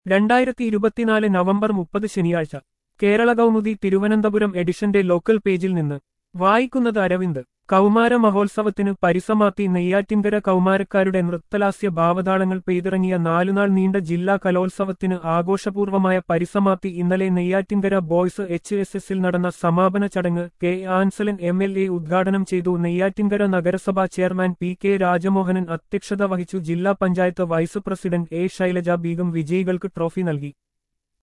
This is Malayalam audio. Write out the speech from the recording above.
2024 നവംബർ 30 ശനിയാഴ്ച കേരള കൗമുദി തിരുവനന്തപുരം എഡിഷന്റെ ലോക്കൽ പേജിൽ നിന്ന് വായിക്കുന്നത് അരവിന്ദ്. കൗമാര മഹോത്സവത്തിന് പരിസമാപ്തി. നെയ്യാറ്റിൻകര കൗമാരക്കാരുടെ നൃത്തലാസ്യ ഭാവതാളങ്ങൾ പെയ്തിറങ്ങിയ 4 നാൾ നീണ്ട ജില്ലാ കലോത്സവത്തിന് ആഘോഷപൂർവമായ പരിസമാപ്തി. ഇന്നലെ നെയ്യാറ്റിൻകര ബോയ്സ് HSSൽ നടന്ന സമാപന ചടങ്ങ് കെ ആൻസലൻ MLA ഉദ്ഘാടനം ചെയ്തു. നെയ്യാറ്റിൻകര നഗരസഭാ ചെയർമാൻ PK രാജമോഹനൻ അധ്യക്ഷത വഹിച്ചു. ജില്ലാ panchayat vice president A Shailaja Begum വിജയികൾക്ക് ട്രോഫി നൽകി.